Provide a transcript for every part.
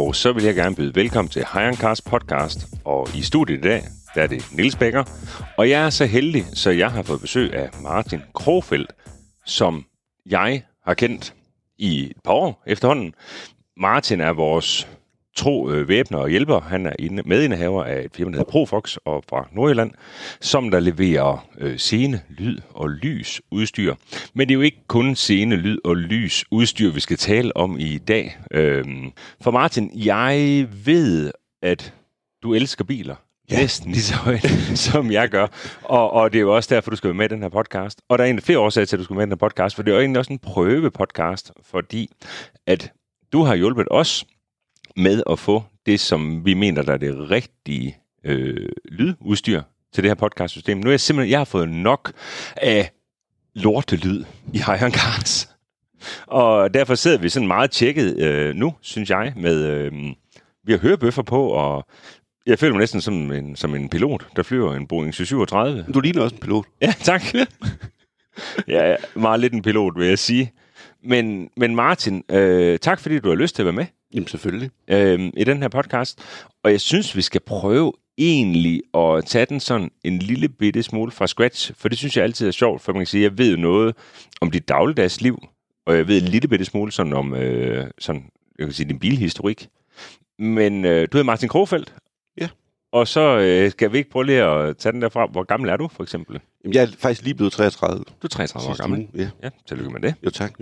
Og så vil jeg gerne byde velkommen til High podcast. Og i studiet i dag, der er det Niels Becker. Og jeg er så heldig, så jeg har fået besøg af Martin Krogfeldt, som jeg har kendt i et par år efterhånden. Martin er vores tro væbner og hjælper. Han er medindehaver af et firma, der hedder Profox og fra Nordjylland, som der leverer scene, lyd og lys udstyr. Men det er jo ikke kun scene, lyd og lys udstyr, vi skal tale om i dag. For Martin, jeg ved, at du elsker biler. Ja. Næsten lige så højt, som jeg gør. Og det er jo også derfor, du skal være med i den her podcast. Og der er egentlig flere årsager til, at du skal være med i den her podcast, for det er jo egentlig også en prøvepodcast, fordi at du har hjulpet os med at få det, som vi mener, der er det rigtige lydudstyr til det her podcastsystem. Nu er jeg har fået nok af lortelyd i High Cars. Og derfor sidder vi sådan meget tjekket nu, synes jeg, med vi har hørebøffer på, og jeg føler mig næsten som en pilot, der flyver en Boeing 737. Du ligner også en pilot. Ja, tak. Ja, meget lidt en pilot, vil jeg sige. Men Martin, tak fordi du har lyst til at være med. Jamen selvfølgelig. I den her podcast. Og jeg synes, vi skal prøve egentlig at tage den sådan en lille bitte smule fra scratch. For det synes jeg altid er sjovt, for man kan sige, at jeg ved jo noget om dit dagligdags liv. Og jeg ved en lille bitte smule sådan om sådan, jeg kan sige, din bilhistorik. Men du hedder Martin Krogfeldt. Ja. Og så skal vi ikke prøve lige at tage den derfra. Hvor gammel er du, for eksempel? Jamen, jeg er faktisk lige blevet 33. Du er 33 år gammel? Ja, tillykke med det. Jo tak.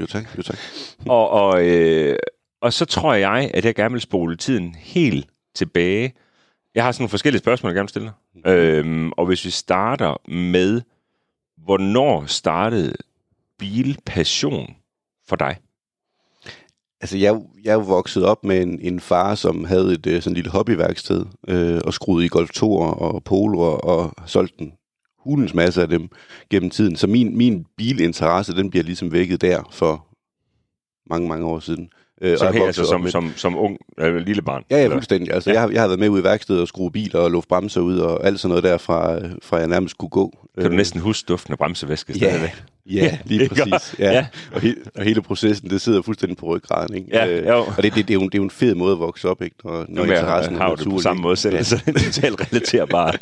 Og så tror jeg, at jeg gerne vil spole tiden helt tilbage. Jeg har sådan nogle forskellige spørgsmål, jeg gerne vil stille. Og hvis vi starter med, hvornår startede bilpassion for dig? Altså, jeg er jo vokset op med en far, som havde et sådan lille hobbyværksted, og skruede i Golf 2'er og Polo'er, og solgte den hulens masse af dem gennem tiden. Så min bilinteresse, den bliver ligesom vækket der for mange år siden. Som ung lille barn? Ja, fuldstændig. Altså, ja. Jeg har været med ud i værkstedet og skrue biler og luft bremser ud og alt sådan noget der, fra jeg nærmest kunne gå. Kan du næsten huske duften af bremsevæske stadigvæk? Ja, lige præcis. Ja. Og hele processen, det sidder fuldstændig på ryggraden, ikke? Ja, og det er jo en fed måde at vokse op, ikke? Når interessen har du på samme måde selv, så det er totalt relaterbart.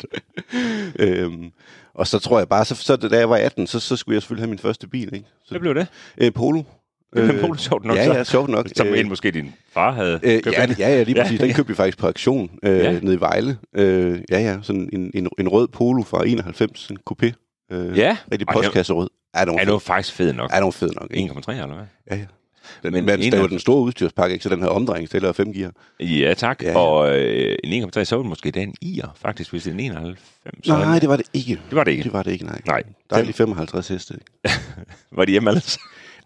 Og så tror jeg bare, så da jeg var 18, så skulle jeg selvfølgelig have min første bil, ikke? Så, hvad blev det? Polo. Den Polo, sjovt nok. Ja, sjovt nok. Som måske din far havde købt. Ja, lige præcis. Den købte vi faktisk på auktion nede i Vejle. Sådan en rød Polo fra 91, en coupé. Rigtig postkasserød. Den var faktisk fed nok. Den var fed nok. 1,3 eller hvad? Ja. Men det var den store udstyrspakke, ikke? Så den havde omdrejningstæller og 5 gear. Ja, tak. Ja. Og en 1,3, så var det måske den i'er, faktisk, hvis det er en 91. Nej, det var det ikke. Det var det ikke? Det var det ikke, nej. Der er lige 55 heste. Var de hjemme altså?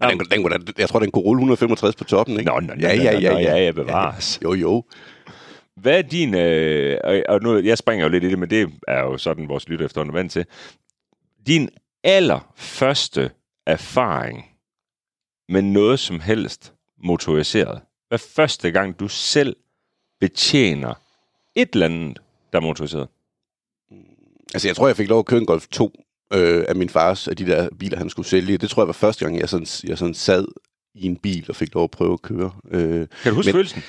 Jeg tror, den kunne rulle 165 på toppen, ikke? Nå, ja, bevares. Jo. Hvad er din... og nu, jeg springer jo lidt i det, men det er jo sådan, vores lytter efterhånden vant til. Din allerførste erfaring med noget som helst motoriseret. Hvad første gang, du selv betjener et eller andet, der er motoriseret? Altså, jeg tror, jeg fik lov at køre en Golf 2 af min fars, af de der biler, han skulle sælge. Det tror jeg var første gang, jeg sådan sad i en bil og fik lov at prøve at køre. Kan du huske følelsen?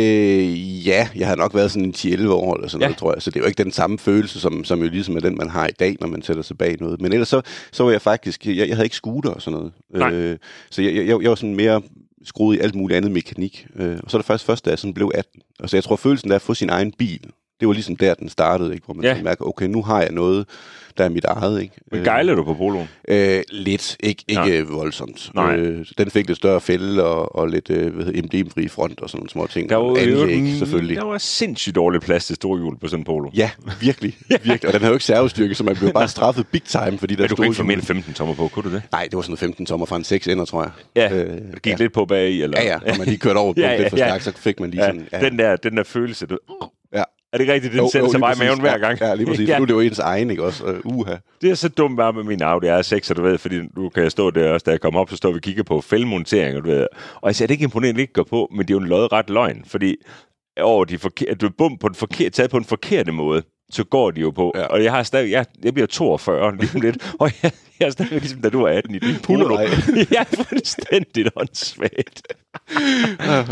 Ja, jeg har nok været sådan en 10-11 år eller sådan noget, tror jeg. Så det er jo ikke den samme følelse, som jo ligesom er den, man har i dag, når man sætter sig bag noget. Men ellers så var jeg faktisk... Jeg havde ikke scooter og sådan noget. Så jeg var sådan mere skruet i alt muligt andet mekanik. Og så er det faktisk først, da jeg sådan blev 18. Altså jeg tror, følelsen af at få sin egen bil, det var ligesom der, den startede, ikke? Hvor man mærker, okay, nu har jeg noget, der er mit eget, ikke? Men gejler du på Poloen? Lidt. Ikke voldsomt. Den fik lidt større fælde og lidt MD-fri front og sådan nogle små ting. Der var anlæg, selvfølgelig. Der var sindssygt dårlig plads til storhjul på sådan en Polo. Ja, virkelig. Og den havde jo ikke servostyrke, så man blev bare straffet big time, fordi der du kunne ikke få mere end 15 tommer på, kunne du det? Nej, det var sådan 15 tommer fra en 6 ender, tror jeg. Ja, det gik lidt på bag i, eller? Ja, og man lige kørte over på det for stærkt, så fik man lige sådan... Ja. Den der følelse, du... Ja. Er det ikke rigtigt, den sender sig bare i maven hver gang? Ja, lige præcis. Nu er det jo ens egen, ikke også? Det er så dumt bare med min Audi R6, du ved, fordi nu kan jeg stå der også, da jeg kommer op, så står vi og kigger på fældmontering, du ved. Og jeg siger, det er ikke imponerende, ikke går på, men det er jo en lodret løgn, fordi at du er taget på en forkerte måde, så går de jo på. Ja. Og jeg har stadig, jeg bliver 42 lige om lidt, og jeg er stadig ligesom, da du er 18 i din Polo. Jeg er fuldstændig åndssvagt.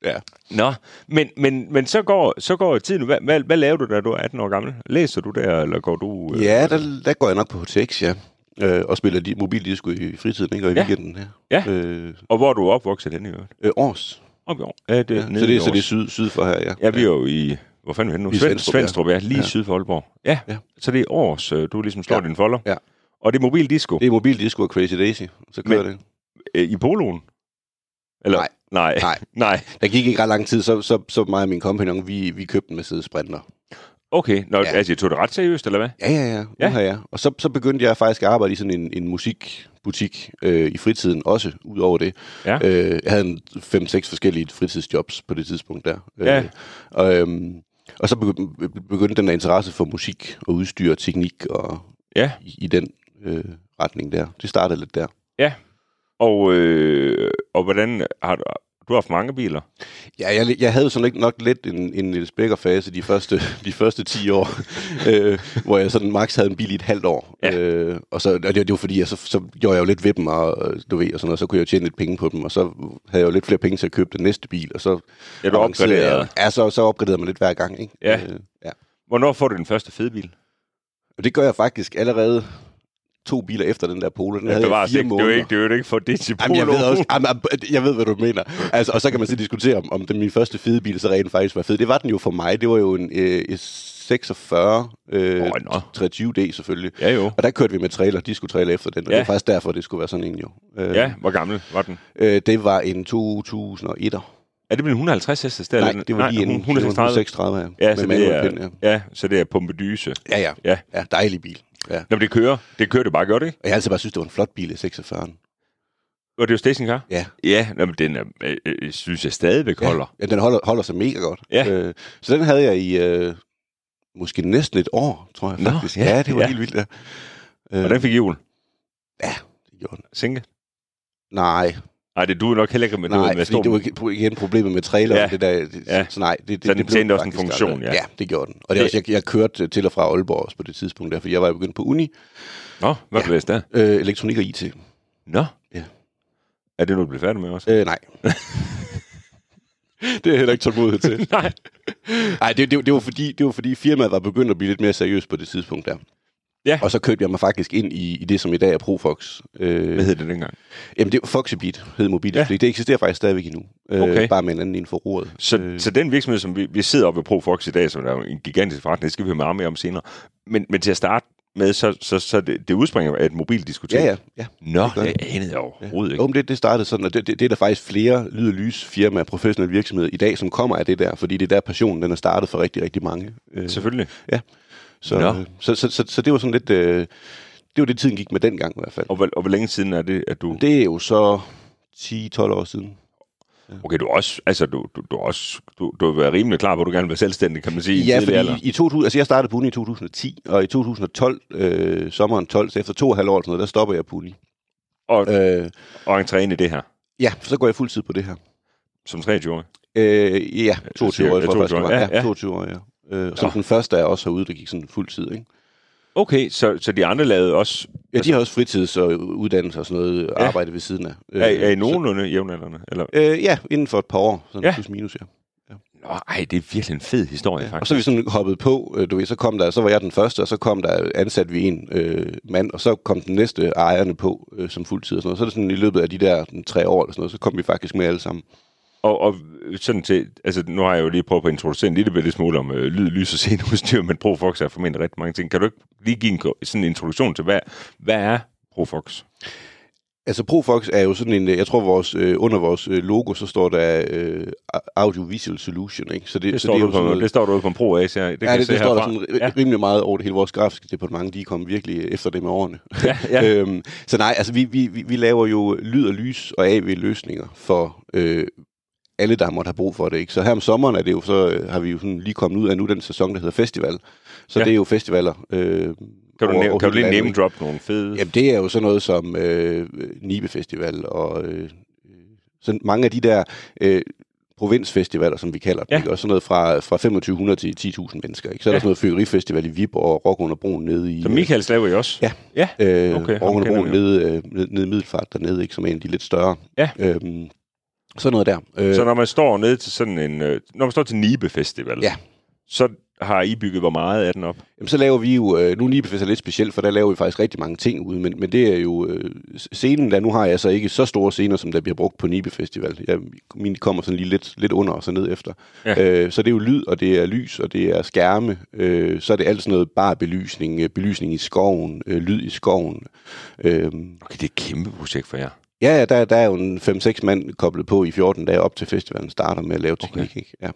Ja. Nå, men så går tiden. Hvad laver du, da du er 18 år gammel? Læser du der, eller går du... Ja, der går jeg nok på HTX, ja. Og spiller mobildisco i fritiden, ikke? Og i weekenden her. Ja, og hvor er du opvokset henne i øvrigt? Års. Op i år. Ja, det så det er syd for her, ja. Ja, vi er jo i... Hvor fanden er vi henne nu? Svendstrup, ja. Lige syd for Aalborg. Ja, så det er Års, du ligesom slår din folder. Ja. Og det er mobildisco? Det er mobildisco og Crazy Daisy. Så kører det. I poloen? Eller? Nej. Der gik ikke ret lang tid, så mig og min kompagnon, vi købte en Mercedes Sprinter. Okay, altså jeg tog det ret seriøst, eller hvad? Ja. Og så begyndte jeg faktisk at arbejde i sådan en musikbutik i fritiden, også ud over det. Ja. Jeg havde 5-6 forskellige fritidsjobs på det tidspunkt der. Ja. Og så begyndte den der interesse for musik og udstyr og teknik og i den retning der. Det startede lidt der. Ja, og hvordan har du har haft mange biler? Ja, jeg havde sådan nok lidt en Niels Becker-fase de første 10 år, hvor jeg sådan max havde en bil i et halvt år. Ja. Og det var fordi, så gjorde jeg jo lidt ved dem, og du ved, og sådan noget, så kunne jeg jo tjene lidt penge på dem, og så havde jeg jo lidt flere penge til at købe den næste bil, og så... Ja, du opgraderede? Ja, så opgraderede man lidt hver gang, ikke? Ja. Hvornår får du den første fede bil? Og det gør jeg faktisk allerede 2 biler efter den der Polo. Den havde jeg 4 måneder. Det er jo ikke for det til Polo. Jeg ved, hvad du mener. Altså, og så kan man så diskutere, om den min første fede bil så rent faktisk var fed. Det var den jo for mig. Det var jo en 46 23D selvfølgelig. Ja, jo. Og der kørte vi med disco-trailer efter den. Og det var faktisk derfor, det skulle være sådan en jo. Hvor gammel var den? Det var en 2001'er. Er det vel 150 hestes? Nej, det var lige en 136 her. Ja, så det er pumpedyse. Ja, dejlig bil. Ja. Når det kører det bare godt, ikke? Jeg har altid bare synes, det var en flot bil i 46'eren. Og det er jo stationcar? Ja. Ja, men den synes jeg stadigvæk holder. Ja, den holder sig mega godt. Ja. Så den havde jeg i måske næsten et år, tror jeg faktisk. Ja, det var helt vildt, ja. Og den fik hjul? Ja, det gjorde den. Sænke? Nej, det duer nok heller ikke med noget med storm. Nej, det var igen problemet med trailer. Ja. Det der, så nej, det den tjente også en funktion, ja, det gjorde den. Og det også, jeg kørte til og fra Aalborg også på det tidspunkt der, for jeg var jo begyndt på uni. Nå, hvad blev det der? Elektronik og IT. Nå? Ja. Er det noget, du blev færdig med også? Nej. Det er jeg heller ikke tålmodighed til. Nej, det var fordi firmaet var begyndt at blive lidt mere seriøst på det tidspunkt der. Ja. Og så købte jeg mig faktisk ind i det, som i dag er Profox. Hvad hed det dengang? Jamen, det var Foxybeat, hed mobildisplay. Ja. Det eksisterer faktisk stadigvæk endnu. Okay. Bare med en anden inden for roret. Så den virksomhed, som vi sidder oppe ved Profox i dag, som er en gigantisk forretning, det skal vi høre meget mere om senere. Men til at starte med, så det udspringer af et mobildiskotek. Ja. Nå, det anede jeg overhovedet ikke. Jo, det startede sådan, og det er der faktisk flere lyd- og lysfirmaer, professionelle virksomheder i dag, som kommer af det der, fordi det er der passionen, den er startet for rigtig, rigtig mange. Selvfølgelig. Ja. Så det var sådan lidt... det var det, tiden gik med dengang i hvert fald. Og hvor længe siden er det, at du... Det er jo så 10-12 år siden. Ja. Okay, du har været rimelig klar på, at du gerne vil være selvstændig, kan man sige. Ja, fordi i 2000, altså jeg startede på uni i 2010, og i 2012, sommeren 12, så efter 2,5 år, der stopper jeg på uni. Og en træne i det her? Ja, så går jeg fuldtid på det her. Som 23-årig? Ja, 22 år, tror jeg faktisk. Ja. 22 år, ja. Så den første er også herude, der gik sådan fuld tid, ikke? Okay, så de andre lavede også... Ja, de har også fritids- og uddannelse og sådan noget arbejde ved siden af. Er I nogenlunde jævnaldrende? Eller? Ja, inden for et par år, sådan plus minus, ja. Nå, det er virkelig en fed historie, faktisk. Og så er vi sådan hoppet på, du ved, så var jeg den første, og så kom der ansat vi en mand, og så kom den næste ejerne på som fuldtid og sådan noget. Så er det sådan i løbet af de der 3 år eller sådan noget, så kom vi faktisk med alle sammen. Og sådan til, altså nu har jeg jo lige prøvet på at introducere en lille smule om lyd, lys og sceneudstyr, men Profox er formentlig rigtig mange ting. Kan du ikke lige give sådan en introduktion til, hvad er Profox? Altså Profox er jo sådan en, jeg tror under vores logo, så står der Audiovisual Solution, ikke? Så det står der ude på en Pro Ace, ja. Det står der sådan rimelig meget over det hele. Vores grafiske departement, de er kommet virkelig efter det med årene. Ja. Så nej, altså vi laver jo lyd og lys og AV-løsninger for alle, der måtte have brug for det, ikke? Så her om sommeren er det jo, så har vi jo sådan lige kommet ud af nu den sæson, der hedder Festival. Så det er jo festivaler. Kan du lige name drop nogle fede? Jamen, det er jo sådan noget som Nibe Festival og sådan mange af de der provinsfestivaler, som vi kalder dem. Og sådan noget fra 2500 til 10.000 mennesker, ikke? Så er der sådan noget Fyrkerifestival i Viborg og Rock under broen nede i... Så Michaels laver I også? Ja. Okay. Rock under broen nede i Middelfart dernede, ikke? Som er en af de lidt større. Ja. Sådan noget der. Så når man står ned til sådan en... når man står til Nibe Festival, ja. Så har I bygget hvor meget af den op? Jamen, så laver vi jo... nu Nibe Festival er lidt specielt, for der laver vi faktisk rigtig mange ting ude, men det er jo... scenen der, nu har jeg så ikke så store scener, som der bliver brugt på Nibe Festival. Mine kommer sådan lige lidt under og så ned efter. Ja. Så det er jo lyd, og det er lys, og det er skærme. Så er det alt sådan noget bare belysning i skoven, lyd i skoven. Okay, det er et kæmpe projekt for jer. Ja, der er jo en 5-6 mand koblet på i 14 dage op til festivalen starter med at lave teknik. Okay. Ikke? Ja.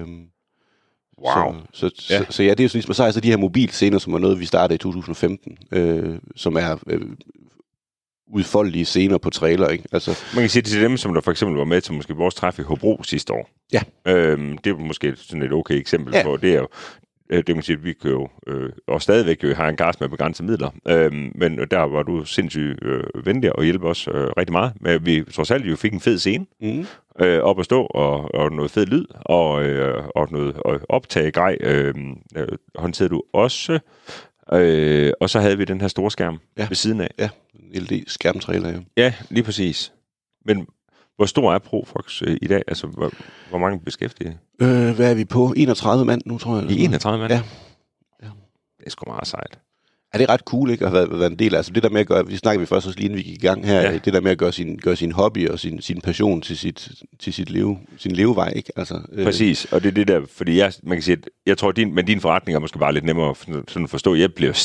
Wow. Så ja, det er jo sådan, så er altså de her mobilscener, som er noget, vi startede i 2015, som er udfoldelige scener på trailer, ikke? Altså, man kan sige til dem, som der for eksempel var med til måske vores træf i Hobro sidste år. Ja. Det er måske sådan et okay eksempel på. Det er jo det man siger, vi kan jo og stadigvæk jo har en gas med begrænsede midler, men der var du sindssygt venlig og hjælpe os rigtig meget. Men vi trods alt jo fik en fed scene op at stå, og noget fed lyd, og noget optagegrej håndterede du også. Og så havde vi den her store skærm ved siden af. Ja, LD-skærmtrailer, ja. Ja, lige præcis. Men hvor stor er Profox i dag? Altså, hvor mange beskæftigede? Hvad er vi på? 31 mand nu, tror jeg. I 31 mand? Ja. Det er sgu meget sejt. Ja, det er ret cool, ikke? At være en del af. Altså, det der med at gøre, vi snakkede først også lige inden vi gik i gang her, det der med at gøre sin hobby og sin passion til sin levevej, ikke? Altså, præcis, og det er det der, fordi man kan sige, at jeg tror, din forretning er måske bare lidt nemmere sådan at forstå. Jeg bliver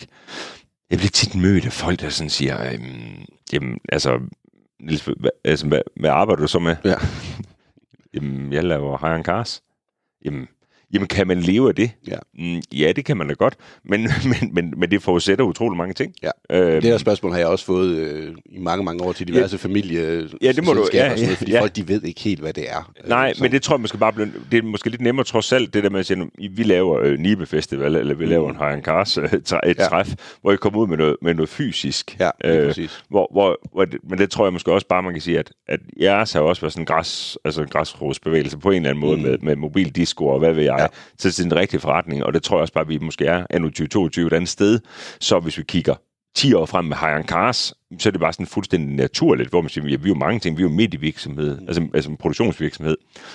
tit mødt af folk, der sådan siger, jamen, altså, Niels, hvad arbejder du så med? Ja. Jamen, jeg laver Hire Cars. Jamen, kan man leve af det? Ja. Ja, det kan man da godt, men det forudsætter utrolig mange ting. Ja. Det der spørgsmål har jeg også fået i mange år til diverse familie. Ja, det må du. Fordi folk, de ved ikke helt, hvad det er. Nej, men det tror jeg måske bare det er måske lidt nemmere trods alt, det der med at sige, vi laver Nibe Festival, eller vi laver en Hire Cars træf, hvor I kommer ud med noget fysisk. Ja, præcis. Men det tror jeg måske også bare, man kan sige, at jeres har også været sådan en græsrodsbevægelse på en eller anden måde med mobildisco og hvad ved jeg, til sin rigtige forretning, og det tror jeg også bare, at vi måske er anno 2022 et andet sted. Så hvis vi kigger 10 år frem med Hire Cars, så er det bare sådan fuldstændig naturligt, hvor man siger, vi er jo mange ting, vi er jo midt i virksomhed, altså en produktionsvirksomhed,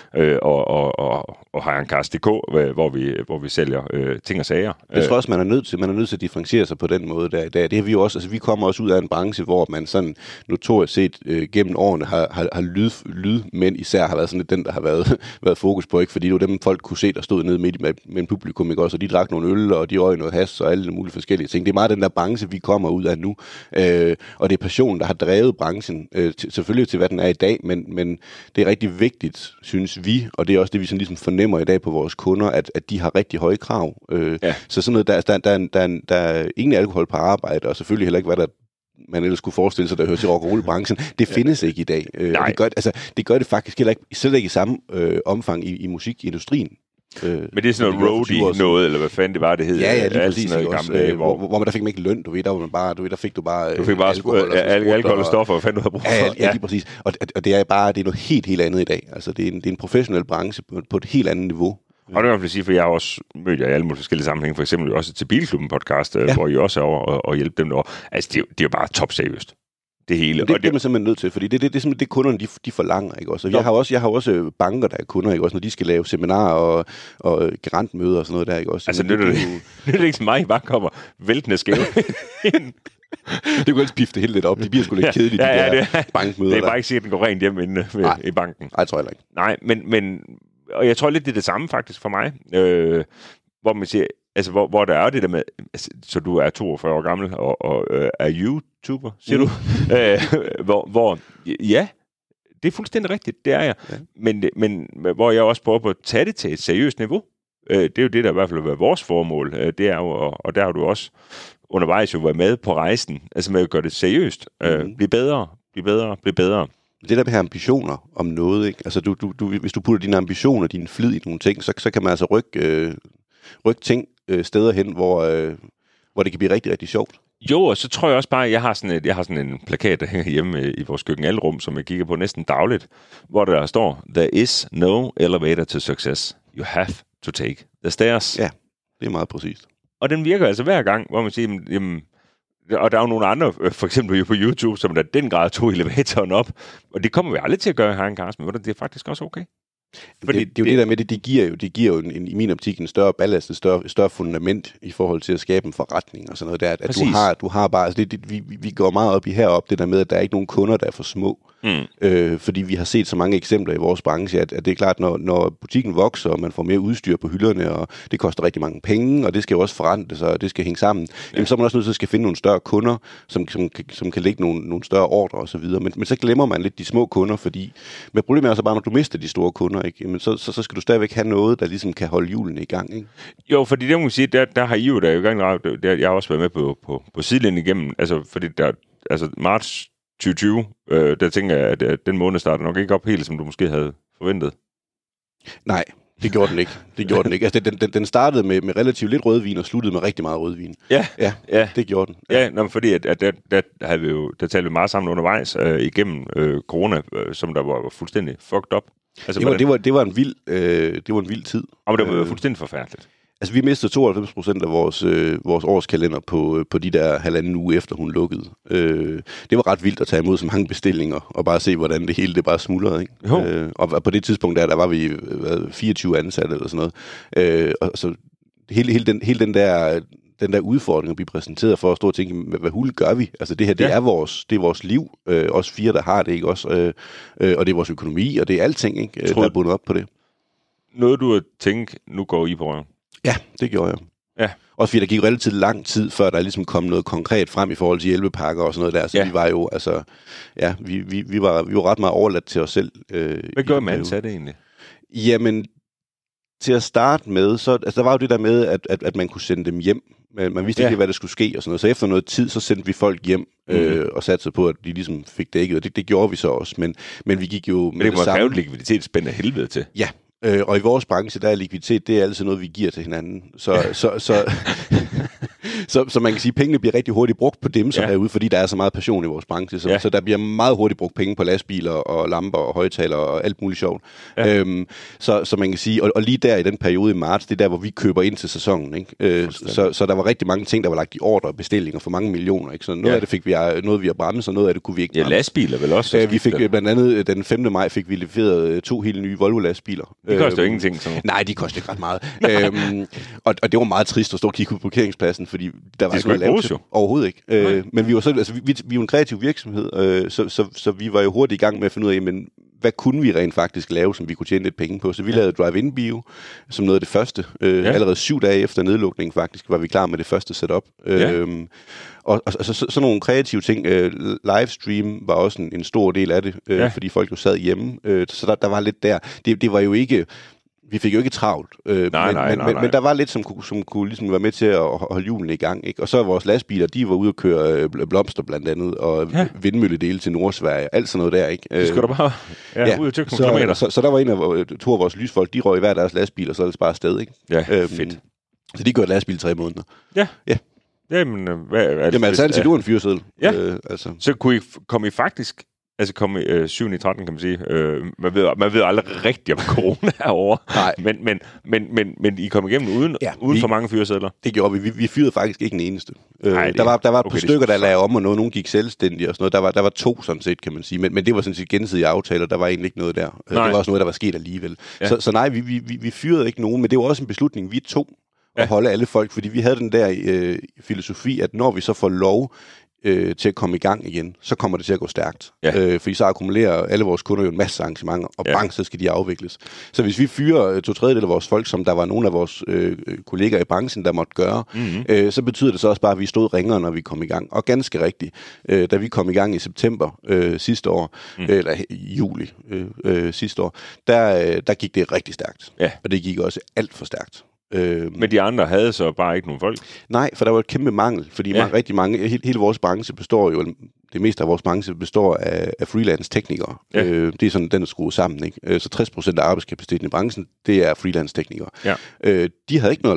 og Hire Cars.dk, hvor vi sælger ting og sager. Jeg tror også, man er nødt til at differentiere sig på den måde der i dag. Det har vi jo også, altså vi kommer også ud af en branche, hvor man sådan notorisk set gennem årene har lydmænd især har været sådan lidt den, der har været fokus på, ikke? Fordi det var dem, folk kunne se, der stod nede midt med en publikum, ikke? Også, og de drak nogle øl, og de røg noget hash, og alle mulige forskellige ting. Det er meget den der branche, vi kommer ud af nu. Og det er passionen, der har drevet branchen, selvfølgelig til, hvad den er i dag, men det er rigtig vigtigt, synes vi, og det er også det, vi sådan ligesom fornemmer i dag på vores kunder, at de har rigtig høje krav. Så sådan noget, der er ingen alkohol på arbejde, og selvfølgelig heller ikke, hvad der man ellers kunne forestille sig, der hører til rock- og roll-branchen. Det findes ikke i dag. Det gør det faktisk heller ikke, slet ikke i samme omfang i musikindustrien. Men det er sådan noget roadie noget, eller hvad fanden det var, det hed. Ja, lige præcis. Noget gamle dage, hvor man der fik man ikke løn, der var man bare, der fik du bare alkohol og stoffer, hvad fanden du havde brug for. Ja, lige præcis. Og det er noget helt andet i dag. Altså, det er en professionel branche på et helt andet niveau. Og det vil jeg sige, for jeg har også mødt jer i alle mulige forskellige sammenhænge, for eksempel også til Bilklubben podcast, hvor I også er over og hjælpe dem derovre. Altså, det er jo bare topseriøst. Det hele. Det er man simpelthen nødt til, fordi det er simpelthen det kunderne, de forlanger, ikke også? Jeg har også banker, der er kunder, ikke også, når de skal lave seminarer og grantmøder og sådan noget der, ikke også? Altså, det er ikke så meget, I bare kommer væltende skæve. Det kunne ellers pifte helt lidt op. De bliver sgu lidt kedelige, de der bankmøder. Det er bare ikke sikkert, at den går rent hjem inde i banken. Nej, tror jeg ikke. Nej, men og jeg tror lidt, det er det samme faktisk for mig, hvor man siger, altså, hvor der er det der med, altså, så du er 42 år gammel og er YouTuber, siger du? Hvor ja, det er fuldstændig rigtigt, det er jeg. Ja. Men hvor jeg også prøver på at tage det til et seriøst niveau. Det er jo det, der i hvert fald har været vores formål. Det er jo, og der har du også undervejs jo været med på rejsen, altså med at gøre det seriøst. Blive bedre. Det der med ambitioner om noget, ikke? Altså, hvis du putter dine ambitioner, din flid i nogle ting, så kan man altså rykke ting steder hen, hvor det kan blive rigtig, rigtig sjovt. Jo, og så tror jeg også bare, at jeg har sådan en plakat, der hænger hjemme i vores køkkenalrum, som jeg kigger på næsten dagligt, hvor der står, there is no elevator to success. You have to take the stairs. Ja, det er meget præcist. Og den virker altså hver gang, hvor man siger, jamen, og der er jo nogle andre, for eksempel jo på YouTube, som der den grad tog elevatoren op, og det kommer vi aldrig til at gøre her en Carsten, men det er faktisk også okay. Fordi det er jo det der med det, det giver jo i min optik en større ballast, et større fundament i forhold til at skabe en forretning og sådan noget der, at du har bare, altså vi går meget op i heroppe, det der med, at der er ikke nogen kunder, der er for små. Fordi vi har set så mange eksempler i vores branche, at det er klart, når butikken vokser, og man får mere udstyr på hylderne, og det koster rigtig mange penge, og det skal jo også forrentes, og det skal hænge sammen, jamen, så er man også nødt til at finde nogle større kunder, som kan lægge nogle større ordre og så videre. Men så glemmer man lidt de små kunder, fordi med problemet er så bare, når du mister de store kunder, ikke? Jamen, så skal du stadigvæk have noget, der ligesom kan holde hjulene i gang. Ikke? Jo, fordi det må man sige, der har I jo i gang, jeg har også været med på sidelinjen igennem, altså fordi marts 2020, der tænker jeg, at den måned starter nok ikke op helt, som du måske havde forventet. Nej, det gjorde den ikke. Altså, den startede med relativt lidt rødvin og sluttede med rigtig meget rødvin. Ja. Det gjorde den. Ja, fordi at der talte vi meget sammen undervejs igennem corona, som der var fuldstændig fucked up. Altså, det var en vild tid. Og det var fuldstændig forfærdeligt. Altså, vi mistede 92% af vores årskalender på de der halvanden uge efter hun lukkede. Det var ret vildt at tage imod så mange bestillinger, og bare se, hvordan det hele det bare smuldrede. Ikke? Og på det tidspunkt der var vi 24 ansatte eller sådan noget. Og så hele den der udfordring at blive præsenteret for at stå og tænke, hvad hul gør vi? Altså det her, det er vores liv. Os 4, der har det, ikke? Også, og det er vores økonomi, og det er alting, ikke? Der er bundet op på det. Noget du har tænkt, nu går I på røven? Ja, det gjorde jeg. Ja. Også fordi der gik relativt lang tid, før der ligesom kom noget konkret frem i forhold til hjælpepakker og sådan noget der. Så vi var jo, altså, ja, vi var ret meget overladt til os selv. Hvad gør man ansatte egentlig? Jamen, til at starte med, så altså, der var jo det der med, at man kunne sende dem hjem. Man vidste ikke, hvad der skulle ske og sådan noget. Så efter noget tid, så sendte vi folk hjem og satte sig på, at de ligesom fik dækket. Og det gjorde vi så også. Men vi gik jo med det samme. Men det må kræve likviditetsspænd af helvede til. Ja. Og i vores branche, der er likviditet, det er altid noget, vi giver til hinanden. Så man kan sige, at pengene bliver rigtig hurtigt brugt på dem, som er ude, fordi der er så meget passion i vores branche. Så der bliver meget hurtigt brugt penge på lastbiler og lamper og højtalere og alt muligt sjovt. Ja. Så man kan sige, og lige der i den periode i marts, det er der, hvor vi køber ind til sæsonen. Ikke? Så der var rigtig mange ting, der var lagt i ordre og bestillinger for mange millioner. Ikke? Så noget af det fik vi noget via bremse, og noget af det kunne vi ikke bremse. Ja, lastbiler vel også? Vi fik blandt andet den 5. maj fik vi leveret 2 helt nye Volvo-lastbiler. De koster jo ingenting. Sådan. Nej, de koster ikke ret meget. Og det var meget trist at stå og kigge på parkeringspladsen, fordi der var ikke noget lavet til. Overhovedet ikke. Men vi var vi er jo en kreativ virksomhed, så vi var jo hurtigt i gang med at finde ud af, men hvad kunne vi rent faktisk lave, som vi kunne tjene lidt penge på? Så vi lavede drive-in-bio som noget af det første. Allerede 7 dage efter nedlukningen faktisk var vi klar med det første setup. Og så nogle kreative ting. Livestream var også en stor del af det, fordi folk jo sad hjemme. Så der var lidt der. Det var jo ikke... Vi fik jo ikke travlt, men der var lidt, som kunne ligesom være med til at holde hjulene i gang. Ikke? Og så vores lastbiler, de var ude at køre blomster blandt andet, og vindmølledele til Nordsverige, alt sådan noget der. Ikke? Det skal du bare ud og tøkke nogle kilometer. Så der var 2 af vores lysfolk, de røg i hver deres lastbil, og så er det bare afsted. Ikke? Ja, fedt. Så de kørte lastbil 3 måneder. Ja. Jamen, altid, du er en fyreseddel. Ja, så kunne I komme i faktisk... Altså komme 7. i 13, kan man sige. Man ved aldrig rigtigt, om corona er over. Men I kom igennem uden for mange fyresedler. Det gjorde vi. Vi fyrede faktisk ikke en eneste. Der var et par stykker, der lagde om, og nogen gik selvstændige og sådan noget. Der var 2 sådan set, kan man sige. Men det var sådan set gensidige aftaler. Der var egentlig ikke noget der. Det var også noget, der var sket alligevel. Ja. Så nej, vi fyrede ikke nogen, men det var også en beslutning, vi tog at holde alle folk. Fordi vi havde den der filosofi, at når vi så får lov til at komme i gang igen, så kommer det til at gå stærkt. Ja. Fordi så akkumulerer alle vores kunder jo en masse arrangementer, og bang, så skal de afvikles. Så hvis vi fyrer 2/3 af vores folk, som der var nogle af vores kolleger i branchen, der måtte gøre, så betyder det så også bare, at vi stod ringere, når vi kom i gang. Og ganske rigtigt, da vi kom i gang i september sidste år, eller juli sidste år, der gik det rigtig stærkt. Ja. Og det gik også alt for stærkt. Men de andre havde så bare ikke nogen folk? Nej, for der var et kæmpe mangel, fordi rigtig mange, hele vores branche består jo, det meste af vores branche består af freelance-teknikere. Ja. Det er sådan, den er skruet sammen, ikke? Så 60% af arbejdskapaciteten i branchen, det er freelance-teknikere. Ja. De havde ikke noget at lave.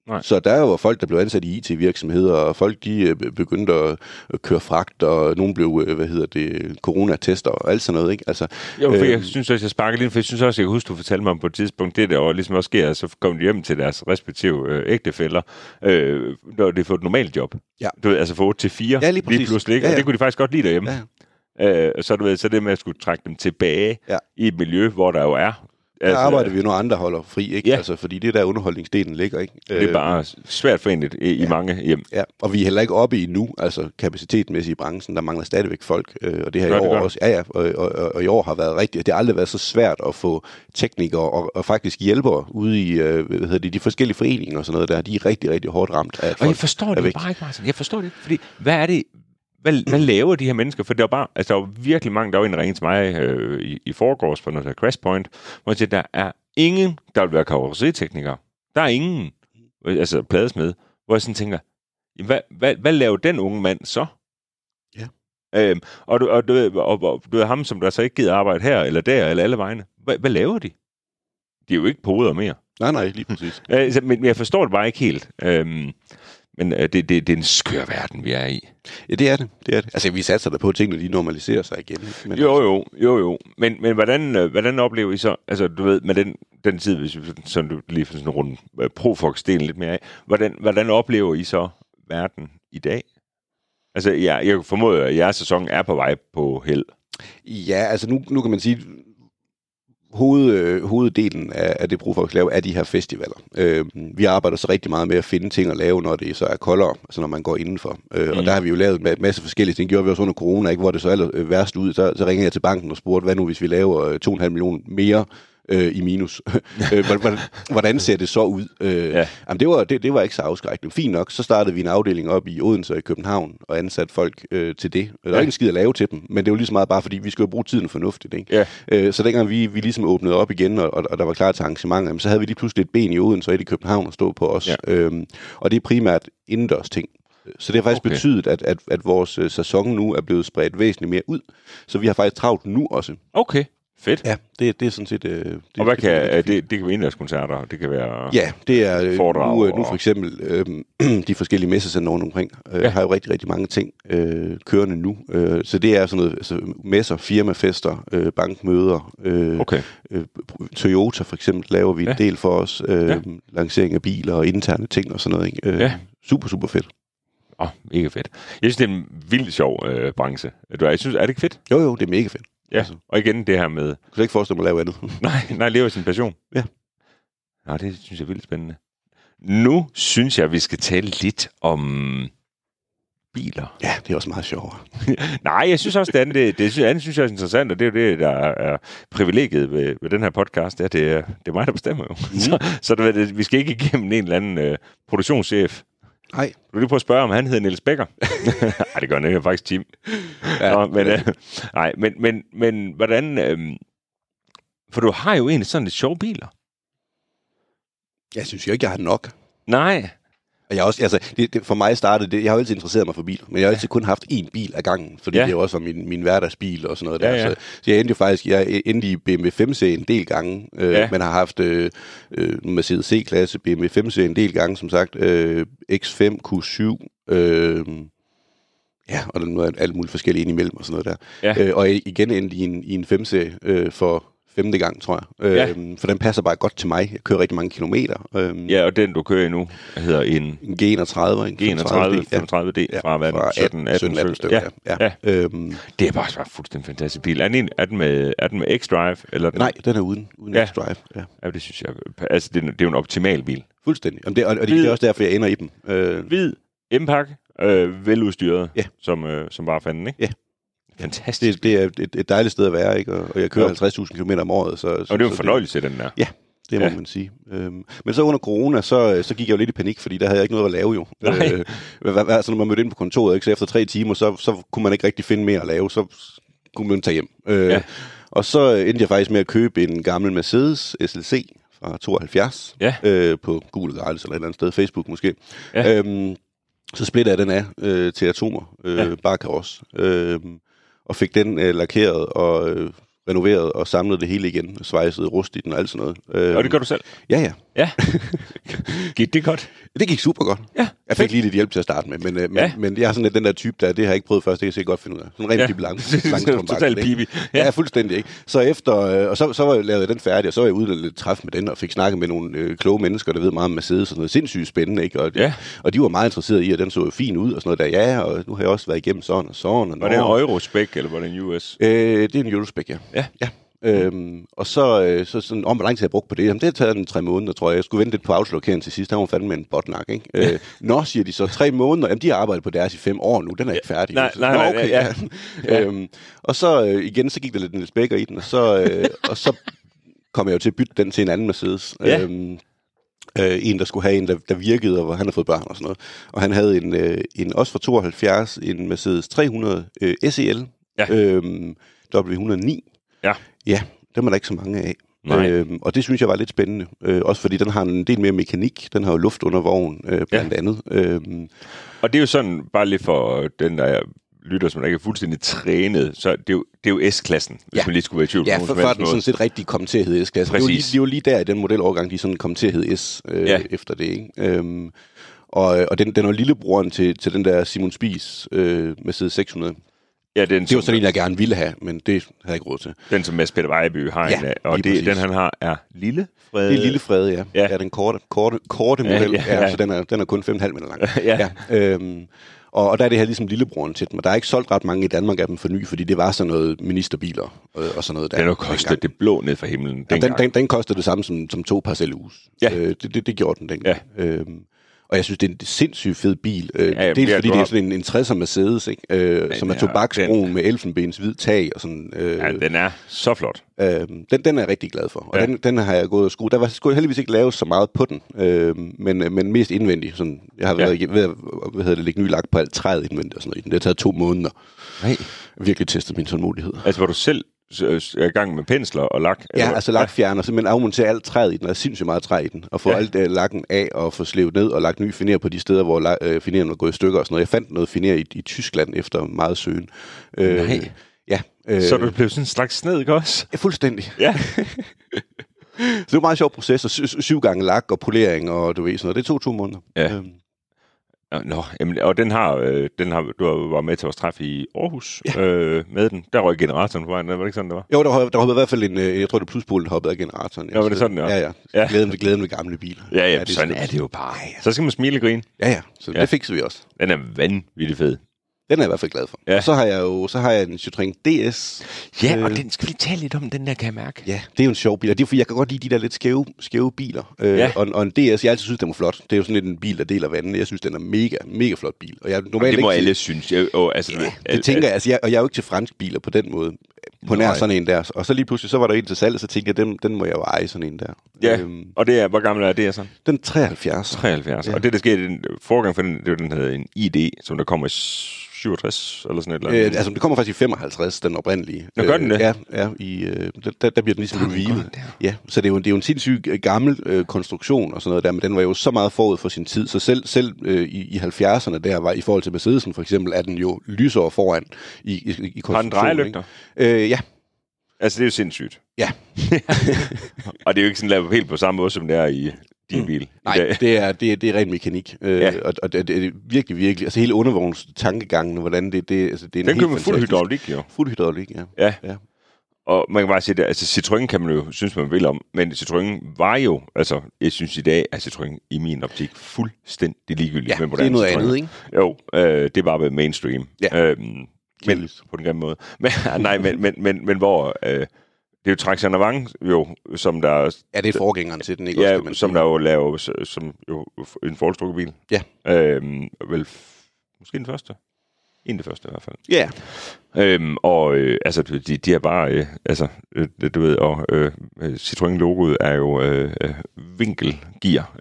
Nej. Så der var folk, der blev ansat i IT-virksomheder, og folk de begyndte at køre fragt, og nogen blev, coronatester og alt sådan noget, ikke? Altså, jo, for jeg synes også, jeg sparker lidt, for jeg synes også, jeg kan huske, du fortalte mig om på et tidspunkt, det der og ligesom også sker, så kom de hjem til deres respektive ægtefæller, når de får et normalt job. Ja. Du ved, altså fra 8 til 4, ja, lige pludselig, ikke? Ja, ja. Og det kunne de faktisk godt lide derhjemme. Ja. Så det med at skulle trække dem tilbage i et miljø, hvor der jo er. Der arbejder vi jo, når andre holder fri, ikke? Ja. Altså, fordi det der underholdningsdelen ligger, ikke? Det er bare svært forenligt i mange hjem. Ja, og vi er heller ikke oppe i nu, altså kapacitetmæssigt i branchen, der mangler stadigvæk folk, og det her i år også. Ja, og i år har været rigtigt. Det har aldrig været så svært at få teknikere og faktisk hjælpere ude i de forskellige foreninger og sådan noget der. De er rigtig, rigtig hårdt ramt af folk. Og jeg forstår det bare ikke, Martin. Jeg forstår det ikke, fordi hvad er det... Hvad laver de her mennesker? For der var virkelig mange, der var inde og ringe til mig i forgårs på noget der Crash Point, hvor jeg siger, der er ingen, der vil være karosseriteknikere. Der er ingen, altså pladesmed, hvor jeg sådan tænker, hvad laver den unge mand så? Ja. Og du er ham, som der så ikke gider arbejde her, eller der, eller alle vegne. Hvad laver de? De er jo ikke poder mere. Nej, lige præcis. Men jeg forstår det bare ikke helt. Men det er en skør verden, vi er i. Ja, det er det. Altså, vi satser der på, at tingene de normaliserer sig igen. Men jo. Men hvordan oplever I så, altså du ved, med den tid, hvis vi sådan, du lige får sådan en runde Profox-delen lidt mere af, hvordan oplever I så verden i dag? Altså, jeg formoder, at jeres sæson er på vej på held. Ja, altså nu kan man sige... Hoveddelen af det Profox laver er de her festivaler. Vi arbejder så rigtig meget med at finde ting at lave, når det så er koldere, altså når man går indenfor. Og der har vi jo lavet en masse forskellige ting. Det gjorde vi også under corona, ikke? Hvor det så aller værst ud. Så ringer jeg til banken og spurgte, hvad nu hvis vi laver 2,5 millioner mere i minus. Hvordan ser det så ud? Jamen det var ikke så afskrækkende. Fint nok, så startede vi en afdeling op i Odense og i København og ansatte folk til det. Der er ikke en skid at lave til dem, men det var lige så meget bare, fordi vi skulle bruge tiden fornuftigt. Ikke? Ja. Så dengang vi ligesom åbnede op igen, og der var klar til arrangementer, så havde vi lige pludselig et ben i Odense og et i København at stå på os. Ja. Og det er primært indendørs ting. Så det har faktisk betydet, at vores sæson nu er blevet spredt væsentligt mere ud. Så vi har faktisk travlt nu også. Okay. Fedt. Ja, det er sådan set... og hvad kan det kan være indlandskoncerter, det kan være... Ja, det er nu for eksempel de forskellige messecenter rundt omkring, har jo rigtig, rigtig mange ting kørende nu. Så det er sådan noget, altså messer, firmafester, bankmøder. Toyota for eksempel laver vi en del for os. Lancering af biler og interne ting og sådan noget. Ikke? Super, super fedt. Mega fedt. Jeg synes, det er en vildt sjov branche. Jeg synes, er det ikke fedt? Jo, det er mega fedt. Ja, altså. Og igen det her med... Du kan ikke forestille mig at lave andet. nej, leve sin passion. Ja. Nå, det synes jeg er vildt spændende. Nu synes jeg, vi skal tale lidt om biler. Ja, det er også meget sjovere. Nej, jeg synes også, det andet synes jeg er interessant, og det er jo det, der er privilegiet ved den her podcast. Det er mig, der bestemmer jo. Så vi skal ikke igennem en eller anden produktionschef. Nej. Du vil lige prøve at spørge, om han hedder Niels Becker? Nej, det gør han ikke. Faktisk Tim. Ja. Men hvordan... for du har jo egentlig sådan lidt sjove biler. Jeg synes jo ikke, jeg har nok. Nej. Og jeg også, altså, for mig startede det... Jeg har jo altid interesseret mig for biler, men jeg har altid kun haft én bil ad gangen, fordi det er jo også min hverdagsbil og sådan noget der. Ja. Så jeg endte jo faktisk... Jeg endte i BMW 5-serien en del gange. Man har haft Mercedes C-klasse, BMW 5-serien en del gange, som sagt. X5, Q7... og der er noget alt muligt forskelligt ind imellem og sådan noget der. Ja. Og igen endte i en 5-serie for 5. gang, tror jeg. For den passer bare godt til mig. Jeg kører rigtig mange kilometer. Og den, du kører nu, hedder en G31. En G31D fra 17 stykker. Ja. Det er bare fuldstændig fantastisk bil. Er den med X-Drive? Eller Nej, den er uden X-Drive. Ja, det synes jeg. Altså, det er jo en optimal bil. Fuldstændig. Og det er også derfor, jeg ender i dem. Hvid, M-pakke, veludstyret, som bare fanden, ikke? Ja. Fantastisk. Det er et dejligt sted at være, ikke? Og jeg kører 50.000 km om året. Og det er jo en fornøjelse, den der. Ja, det må man sige. Men så under corona, så gik jeg jo lidt i panik, fordi der havde jeg ikke noget at lave jo. Altså når man mødte ind på kontoret, ikke? Så efter 3 timer, så kunne man ikke rigtig finde mere at lave. Så kunne man tage hjem. Og så endte jeg faktisk med at købe en gammel Mercedes SLC fra 72 på Google Gratis eller et eller andet sted, Facebook måske. Så splitter jeg den af til atomer, bare karos. Og fik den lakeret og renoveret og samlet det hele igen, svejset rust i den og alt sådan noget. Og det gør du selv? Ja. Ja. Gik det godt? Det gik super godt. Ja. Jeg fik lige lidt hjælp til at starte med, men jeg er sådan lidt den der type, det har jeg ikke prøvet først, det kan jeg sikkert godt finde ud af. Sådan en rigtig lang Total pibi. Ja, fuldstændig ikke. Så efter, og så var jeg lavet den færdig, og så var jeg ude og lidt træf med den, og fik snakket med nogle kloge mennesker, der ved meget om Mercedes og noget sindssygt spændende, ikke? Og de var meget interesserede i, at den så fin ud og sådan noget der, og nu har jeg også været igennem sådan og sådan. Og var det en Eurospec, eller var det en US? Det er en Eurospec, ja. Og så sådan, hvor lang tid jeg brugt på det? Jamen, det har taget en 3 måneder, tror jeg. Jeg skulle vente lidt på autolokeringen til sidst. Der var fandme med en botnak, ikke? Nå, siger de så, 3 måneder. Jamen, de har arbejdet på deres i 5 år nu. Den er ikke færdig. Nej, okay, ja. Og så igen, så gik der lidt en spækker i den, og så kom jeg jo til at bytte den til en anden Mercedes. Ja. En, der skulle have en, der virkede, og hvor han har fået børn og sådan noget. Og han havde en også fra 72, en Mercedes 300 SEL, W109. Ja, dem er der ikke så mange af. Og det synes jeg var lidt spændende. Også fordi den har en del mere mekanik. Den har jo luft under vognen, blandt andet. Og det er jo sådan, bare lige for den der lytter, som der ikke er fuldstændig trænet, så det er jo S-klassen, hvis man lige skulle være i tvivl. Ja, for den sådan set rigtig kom til at hedde S-klassen. Det er jo lige der i den modelovergang, de sådan kom til at hedde S efter det, ikke? Og den var lillebroren til den der Simon Spies Mercedes 600. Ja, det var sådan en, jeg gerne ville have, men det havde jeg ikke råd til. Den, som Mads Peter Vejby har en af, og den, han har, er Lille Frede. Det er Lille Frede, ja. Ja, den korte model, så den er kun 5,5 meter lang. Og der er det her ligesom lillebroren til dem, og der er ikke solgt ret mange i Danmark af dem for ny, fordi det var sådan noget ministerbiler og sådan noget der. Den har kostet det blå ned fra himlen. Den kostede det samme som 2 parcelhus. Ja. Det gjorde den dengang. Ja. Og jeg synes, det er en sindssygt fed bil. Dels fordi det er sådan en 60'er Mercedes, ikke? Som er tobaksbrun med elfenbens hvid tag. Og sådan, den er så flot. Den er jeg rigtig glad for. Og den har jeg gået og skruet. Der var heldigvis ikke lavet så meget på den, men mest indvendigt. Sådan, jeg har været ved at lægge ny lak på alt træet indvendigt og sådan noget. Det har taget 2 måneder. Nej. Virkelig testet min tålmodighed. Altså, var du selv er i gang med pensler og lak? Ja, altså lakfjerner, simpelthen afmontere alt træet i den, og sindssygt meget træ i den, og få alt lakken af, og få slevet ned, og lagt ny finer på de steder, hvor fineren var gået i stykker og sådan noget. Jeg fandt noget finer i Tyskland efter meget søgen. Nej. Ja. Så du blev sådan en slags sned, ikke også? Ja, fuldstændig. Ja. Så det var en meget sjov proces, og 7 gange lak og polering, og du ved sådan noget. Det tog 2 måneder. Ja. Og den har du var med til vores træf i Aarhus med den. Der røg generatoren på vejen, var det ikke sådan, det var? Jo, der hoppede i hvert fald jeg tror det pluspolen hoppede af generatoren. Ja, var det sådan, ja. Glæden ved gamle biler. Ja, sådan er det jo bare. Så skal man smile og grine. Ja, så det fikser vi også. Den er vanvittigt fed. Den er jeg i hvert fald glad for. Ja. Og så har jeg en Citroën DS. Ja, og den skal vi tale lidt om, den der, kan jeg mærke. Ja, det er jo en sjov bil, og det er fordi, jeg kan godt lide de der lidt skæve biler. Og en DS, jeg altid synes, den var flot. Det er jo sådan lidt en bil, der deler vandet. Jeg synes, den er mega flot bil. Og jeg normalt det må alle synes. Det tænker jeg, og jeg er jo ikke til fransk biler på den måde. På nær sådan en der. Og så lige pludselig, så var der en til salg, så tænkte jeg, den må jeg jo eje, sådan en der. Ja, og det er, hvor gammel er det så? Den 73. 73, og det der sker i den forgang for den, det var den hedder en ID, som der kommer i 67 eller sådan et eller andet. Altså, det kommer faktisk i 55, den oprindelige. Nå, gør den det? Ja, der bliver den ligesom revealet. Ja, så det er jo en sindssygt gammel konstruktion og sådan noget der, men den var jo så meget forud for sin tid, så selv i 70'erne der var, i forhold til Mercedesen for eksempel, er den jo lysår foran i konstruktionen. Har den drejelygter? Ja. Altså, det er jo sindssygt. Ja. Og det er jo ikke sådan lavet helt på samme måde, som det er i din bil. Nej, det er ren mekanik. Og det er virkelig, altså hele undervogns tankegangen, hvordan det er en den køber med fuld hydraulik, jo. Fuld hydraulik, ja. Og man kan bare sige, altså Citroën kan man jo synes, man vil om, men Citroën var jo, altså jeg synes i dag, at Citroën i min optik fuldstændig ligegyldigt. Ja, det er noget andet, ikke? Jo, det er bare ved mainstream. Ja. Men på den gamle måde. Men hvor... det er jo Traction Avant, jo, som der... Ja, det er forgængeren til den, ikke? Ja, også, som der jo laver som jo en forholdsstrukket bil. Ja. Vel, måske den første. En af de første i hvert fald. Ja. Altså, de er bare... du ved, og Citroën-logoet er jo vinkelgear.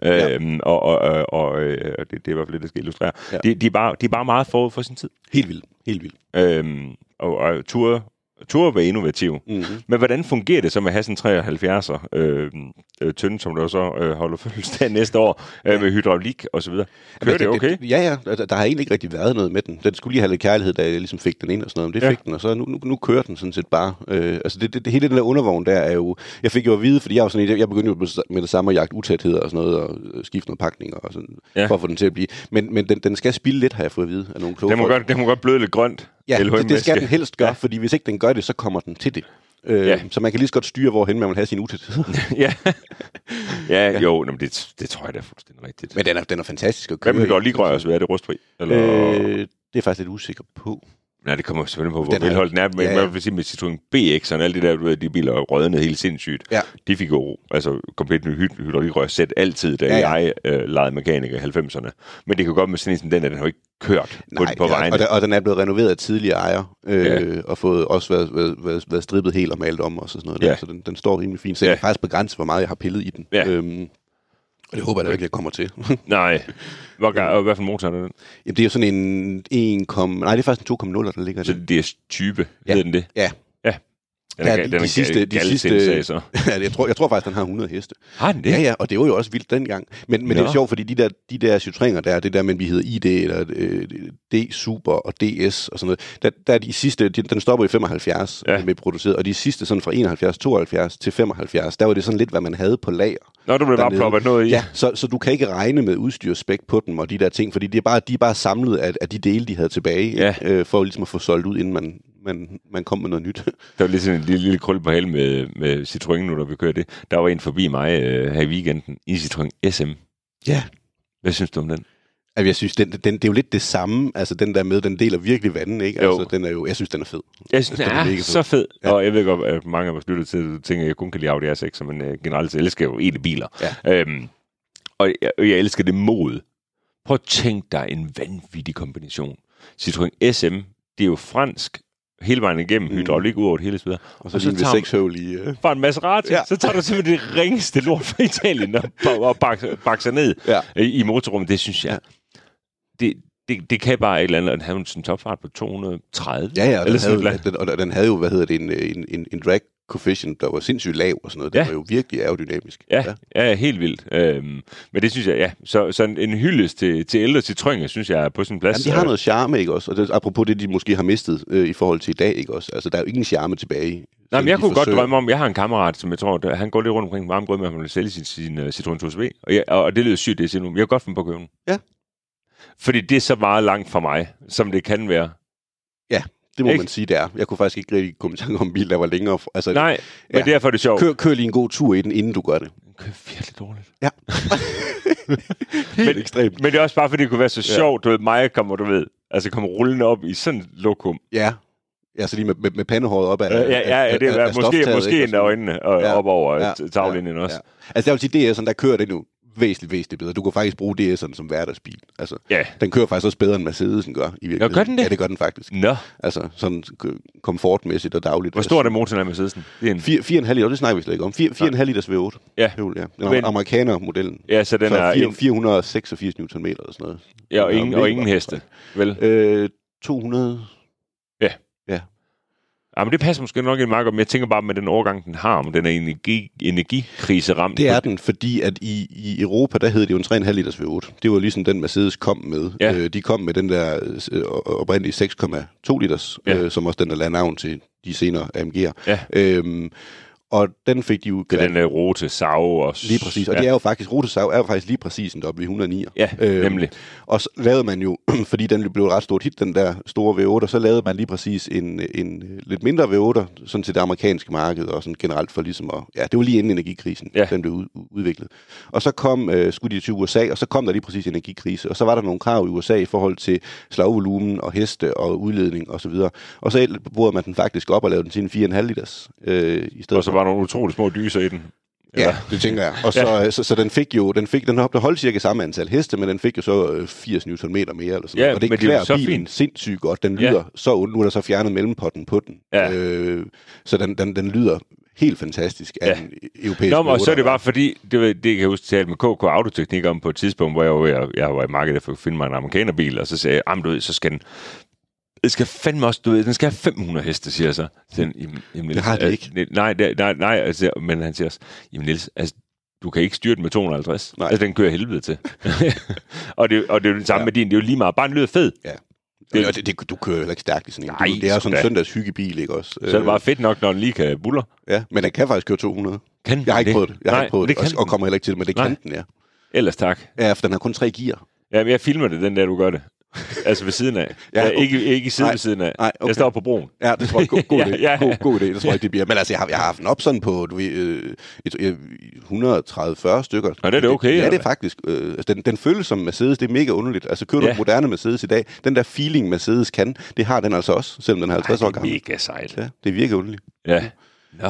Det er i hvert fald det, der skal illustrere. Ja. De er bare meget forud for sin tid. Helt vildt. Og Tour turde være innovativ. Men hvordan fungerer det så med at have sådan 73'er tynde, som der så holder fødselsdag næste år, med hydraulik og så videre? Kører det okay? Ja. Der har egentlig ikke rigtig været noget med den. Den skulle lige have lidt kærlighed, da jeg ligesom fik den ind og sådan noget. Men det fik den, og så nu kører den sådan set bare. Altså det hele den der undervogn der er jo... Jeg fik jo at vide, fordi jeg begyndte jo med det samme at jagte utætheder og sådan noget, og skifte noget pakninger og sådan, for at få den til at blive... Men den skal spille lidt, har jeg fået at vide af nogle kloge folk. Den må godt bløde lidt grønt. Ja, det skal den helst gøre, fordi hvis ikke den gør det, så kommer den til det. Så man kan lige så godt styre, hvorhen man vil have sin utæthed. Jo, men det tror jeg, det er fuldstændig rigtigt. Men den er fantastisk at køre. Hvad med hydraulikrør også? Hvad er det, rustfri? Eller... det er faktisk lidt usikker på. Nej, det kommer selvfølgelig på, hvor velholdt den er. Men man vil sige, med Citroën BX og alle de der, de biler rødnede helt sindssygt. Ja. De fik jo komplet ny hydraulikrør sæt altid, da jeg legede mekaniker i 90'erne. Men det kan godt med sådan en som den, at den har ikke kørt på vejen. Og den er blevet renoveret af tidligere ejer, og fået også været strippet helt og malet om og sådan noget. Der. Så den står rimelig fint. Så jeg er faktisk begrænset, hvor meget jeg har pillet i den. Ja. Og det håber jeg da ikke, jeg kommer til. Nej. Hvad for en motor er det? Jamen, det er jo sådan en Nej, det er faktisk en 2,0, der ligger. Så det er type, hedder den det? Ja. De sidste jeg tror faktisk, den har 100 heste. Har den det? Ja, og det var jo også vildt dengang. Men det er sjovt, fordi de der Citroëner der, det der, men vi hedder ID, eller D-Super og DS og sådan noget, der er de sidste, den stopper i 75 med produceret, og de sidste sådan fra 71, 72 til 75, der var det sådan lidt, hvad man havde på lager. Nå, du blev bare ploppet noget i. Ja, så du kan ikke regne med udstyrsspæk på dem og de der ting, fordi de er bare samlet af de dele, de havde tilbage, for ligesom at få solgt ud, inden man kom med noget nyt. Der var lige sådan en lille krøl på halen med Citroën, nu der vi kører det. Der var en forbi mig her i weekenden i Citroën SM. Ja. Hvad synes du om den? Altså, jeg synes, det er jo lidt det samme. Altså, den der med, den deler virkelig vandet, ikke? Altså, jeg synes, den er fed. Jeg synes, den er mega fed. Så fed. Ja. Og jeg ved godt, at mange af os lytter til ting, jeg kun kan lide Audi R6, men generelt så elsker jeg jo elbiler. Ja. Og jeg elsker det mod. Prøv at tænke dig en vanvittig kombination. Citroën SM, det er jo fransk, hele vejen igennem, hydraulik ud over det hele videre. Og så lige ved 6-høvl i... Bare en Maserati, så tager du simpelthen det ringeste lort fra Italien og bakker sig ned i motorrummet. Det synes jeg... Det kan bare et eller andet, at have en topfart på 230. Ja, og den havde jo, en drag coefficient, der var sindssygt lav og sådan noget. Det var jo virkelig aerodynamisk. Ja, helt vildt. Men det synes jeg, så en hyldest til ældre Citroën, synes jeg er på sin plads. Jamen, de har noget charme, ikke også? Og det, apropos det, de måske har mistet i forhold til i dag, ikke også? Altså, der er jo ingen charme tilbage. Nej, men jeg kunne godt drømme om, jeg har en kammerat, som jeg tror, han går lidt rundt omkring varmgrød med, at han vil sælge sin Citroën 2CV. Og det lyder sygt, det siger nu. Jeg kan godt finde på at købe den. Ja. Fordi det er så meget langt fra mig, som det kan være. Ja, det må man sige, det er. Jeg kunne faktisk ikke rigtig komme i tanke om en bil, der var længere. Altså, nej, men derfor er det sjovt. Kør lige en god tur i den, inden du gør det. Kører virkelig dårligt. Ja. Helt ekstremt. Men det er også bare, fordi det kunne være så sjovt. Du ved, mig kommer rullende op i sådan et lokum. Ja. Ja, så lige med pandehåret op af det er måske endda øjnene op over taglinjen også. Ja. Altså, jeg vil sige, DS'en, der kører det nu væsentligt bedre. Du kan faktisk bruge DS'en som hverdagsbil. Altså, den kører faktisk også bedre, end Mercedesen gør i virkeligheden. Gør den det? Ja, det gør den faktisk. Nå. Altså, sådan komfortmæssigt og dagligt. Hvor stor er det motoren af Mercedesen? 4,5 liter, det snakker vi slet ikke om. 4,5 liters V8. Ja. Den amerikaner-modellen. Ja, så den så er... 486 Nm eller sådan noget. Ja, og ingen heste, vel? 200... Ja. Ja, men det passer måske nok ikke meget godt, men jeg tænker bare med den overgang, den har, om den er energikrise ramt. Det er den, fordi at i Europa, der hed det jo en 3,5 liters V8. Det var ligesom den Mercedes kom med. Ja. De kom med den der oprindelige 6,2 liters, som også den, der lagde navn til de senere AMG'er. Ja. Og den fik de jo... Det er den Rote Sau også. Lige præcis. Og det er jo faktisk, Rote Sau er jo faktisk lige præcis en W109. Ja, nemlig. Og så lavede man jo, fordi den blev ret stort hit, den der store V8, så lavede man lige præcis en lidt mindre V8, sådan til det amerikanske marked, og sådan generelt for ligesom at... Ja, det var lige inden energikrisen, den blev udviklet. Og så skulle de til USA, og så kom der lige præcis energikrise, og så var der nogle krav i USA i forhold til slagvolumen og heste og udledning og så videre. Og så brugte man den faktisk op og lavede den til en 4,5 liters i stedet. Og så var nogle utroligt små dyser i den. Eller? Ja, det tænker jeg. Og så den holdt cirka samme antal heste, men den fik jo så 80 Nm mere eller sådan noget. Og det klæder bilen sindssygt godt. Den lyder så ondt. Nu er der så fjernet mellempotten på den. Ja. Så den lyder helt fantastisk af en europæisk motor. Og så er det bare fordi, det kan jeg huske talt med KK Autoteknik om på et tidspunkt, hvor jeg var i markedet for at finde mig en amerikanerbil, og så sagde jeg, så skal den Det skal fandme også, du ved, den skal have 500 heste, siger jeg så. Det har det ikke. Nej, altså, men han siger også, jamen Niels, altså, du kan ikke styre den med 250. Nej. Altså, den kører helvede til. og det er jo det samme med din, det er jo lige meget, bare den lyder fed. Ja. Du kører jo ikke stærkt i sådan en. Nej, det er sådan en søndags hyggebil, ikke også? Så er det bare fedt nok, når den lige kan buller. Ja, men den kan faktisk køre 200. Kan jeg har ikke prøvet det. Jeg har ikke prøvet det, og kommer heller ikke til det, men det kan den, ja. Ellers tak. Ja, for den har kun 3 gear. Ja, men jeg filmer det, den der, du gør det. Altså ved siden af. Ja, okay. Ikke side ved siden af. Nej, okay. Jeg står på broen. Ja, det tror jeg god idé. God idé, det tror jeg ikke, det bliver. Men altså, jeg har haft den op sådan på 130-40 stykker. Og det er okay? Ja, det er faktisk. Den føles som Mercedes, det er mega underligt. Altså, kører du moderne Mercedes i dag, den der feeling Mercedes kan, det har den altså også, selvom den er 50 år gammel. Det er mega sejt. Ja, det virker underligt. Ja. Nå.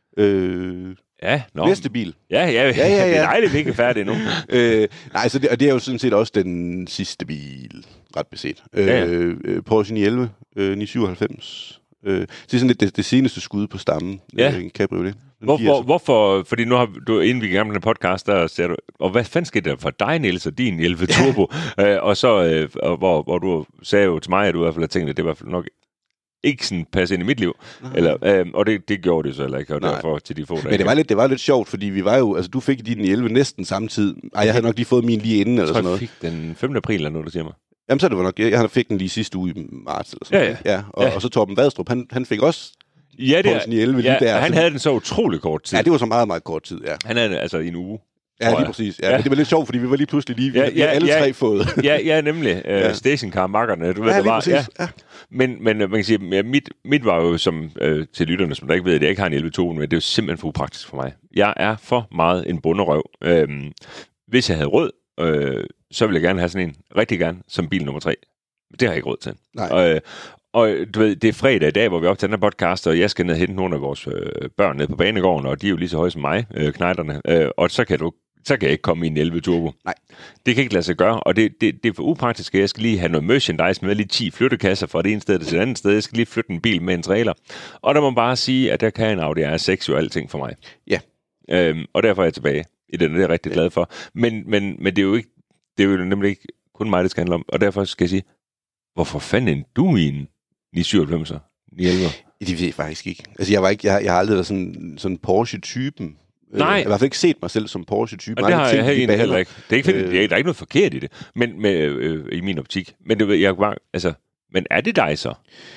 Næste bil. Ja. Det er dejligt, vi ikke er færdige nu. Nej, så det er jo sådan set også den sidste bil, ret beset. Porsche 911, 997. Det er sådan lidt det seneste skud på stammen. En cabriolet. Hvorfor? Fordi nu har du, inden vi gik igennem den podcast, der ser du, og hvad fanden skete der for dig, Niels, og din 11 Turbo? Og så, hvor du sagde jo til mig, at du i hvert fald havde tænkt, at det var nok ikke sådan passe ind i mit liv. Eller, og det gjorde det så heller ikke, og derfor til de få dage. Men det var lidt sjovt, fordi vi var jo, altså du fik din 11 næsten samtidig. Jeg havde nok lige fået min lige inden, eller sådan noget. Jeg fik den 5. april, eller noget, du siger mig. Jamen, så det var nok, jeg fik den lige sidste uge i marts, eller sådan noget. Og så Torben Vadstrup, han fik også Porsche 911 lige der. Han havde den så utrolig kort tid. Ja, det var så meget, meget kort tid, ja. Han havde den altså i en uge. Ja, lige præcis. Ja, men det var lidt sjovt, fordi vi var lige pludselig vi alle tre fået. Ja, nemlig. Stationcar-makkerne, du ved, det var. Ja. Men man kan sige, mit var jo som til lytterne, som der ikke ved, at jeg ikke har en 11 Turbo, men det er jo simpelthen for upraktisk for mig. Jeg er for meget en bunderøv. Hvis jeg havde råd, så ville jeg gerne have sådan en, rigtig gerne, som bil nummer 3. Det har jeg ikke råd til. Nej. Og du ved, det er fredag i dag, hvor vi optager den her podcast, og jeg skal ned og hente nogle af vores børn ned på banegården, og de er jo lige så høje som mig, knejderne. Og så kan jeg ikke komme i en 11 Turbo. Nej. Det kan ikke lade sig gøre, og det er for upraktisk. Jeg skal lige have noget merchandise med, lige 10 flyttekasser fra det ene sted til det andet sted. Jeg skal lige flytte en bil med en trailer. Og der må man bare sige, at der kan en Audi R6 jo alting for mig. Ja. Og derfor er jeg tilbage i den, det er jeg rigtig glad for. Men det er jo ikke, det er jo nemlig ikke kun mig, det skal handle om. Og derfor skal jeg sige, hvorfor fanden du i en 997'er, 911'er? Det ved jeg faktisk ikke. Altså, jeg har aldrig været sådan Porsche-typen. Nej. Jeg har i hvert fald ikke set mig selv som Porsche-type. Og det har jeg heller ikke. Det er ikke fordi, der er ikke noget forkert i det, men i min optik. Men det ved jeg bare, altså, men er det dig så?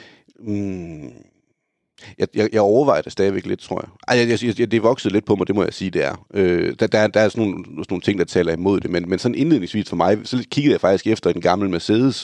Jeg overvejer det stadigvæk lidt, tror jeg. Det er vokset lidt på mig, det må jeg sige, det er. Der er sådan nogle ting, der taler imod det, men sådan indledningsvis for mig, så kiggede jeg faktisk efter en gammel Mercedes,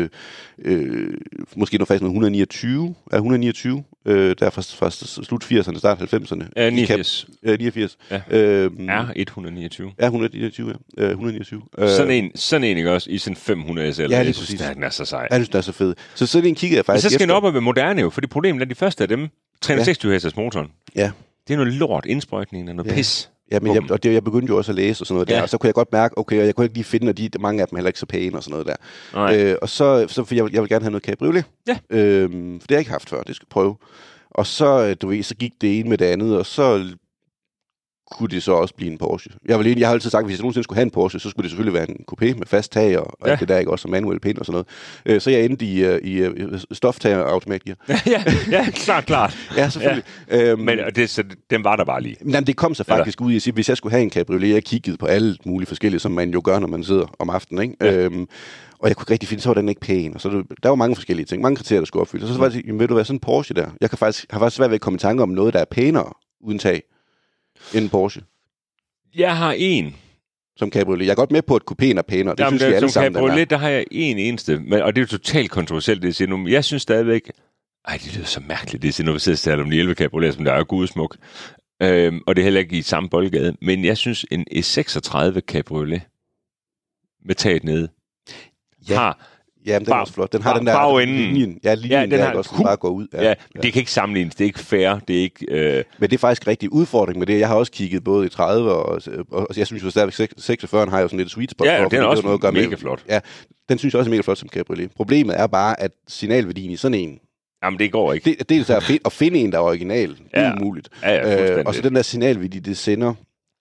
måske noget faktisk noget 129, der fra slut 80'erne, start 90'erne. Ja, 89. 89. Ja. R129. R129, ja. 129. Sådan en, ikke også? I sådan 500 SL. Ja, jeg synes, den er så sej. Jeg synes, den er så fed. Så sådan en kiggede jeg faktisk efter. Så skal den op og være moderne jo, fordi problemet er, de første af dem, 360 hesters motoren. Ja. Det er noget lort, indsprøjtning, noget pis. Ja, men jeg begyndte jo også at læse og sådan noget der, og så kunne jeg godt mærke, okay, og jeg kunne ikke lige finde, at mange af dem er heller ikke så pæne og sådan noget der. Og så for jeg vil gerne have noget cabriolet. Ja. For det har jeg ikke haft før, det skal jeg prøve. Og så, så gik det ene med det andet, og så kunne det så også blive en Porsche. Jeg har altid sagt, at hvis jeg nogensinde skulle have en Porsche, så skulle det selvfølgelig være en coupé med fast tag og alt det der, ikke også, og manuel pind og sådan noget. Så jeg endte i stoftager og automatgear. ja, klart. Ja, selvfølgelig. Men den var der bare lige. Men det kom så faktisk ud i at sige, hvis jeg skulle have en cabriolet, jeg kiggede på alle mulige forskellige, som man jo gør, når man sidder om aftenen, ikke? Ja. Og jeg kunne ikke rigtig finde, så var den ikke pæn. Og så der var mange forskellige ting, mange kriterier, der skulle opfyldes. Og så var det, ved du hvad, sådan en Porsche der. Jeg har faktisk svært ved at komme i tanke om noget, der er pænere uden tag end en Porsche. Jeg har en. Som cabriolet. Jeg er godt med på, at coupéen er pænere. Det synes vi alle sammen, som cabriolet, der har jeg en eneste. Og det er jo totalt kontroversielt, det jeg siger nu. Men jeg synes stadigvæk... det lyder så mærkeligt, det jeg siger, når vi sidder om de 11 cabriolet, som der er gudsmuk. Og det er heller ikke i samme boldgade. Men jeg synes, en E36 cabriolet med taget nede har... Ja, den er også flot. Den har den der linjen. Ja, linjen den der også bare går ud. Ja, det kan ikke sammenlignes. Det er ikke fair. Det er ikke... Men det er faktisk rigtig udfordring med det. Jeg har også kigget både i 30 og jeg synes jo stadigvæk 46 har jo sådan lidt sweet spot. Ja, den er også noget mega flot. Ja, den synes jeg også er mega flot som cabriolet. Problemet er bare, at signalværdien i sådan en... Jamen, det går ikke. Det er at finde en, der er original. Det er umuligt. Ja, og så den der signalværdi, det sender...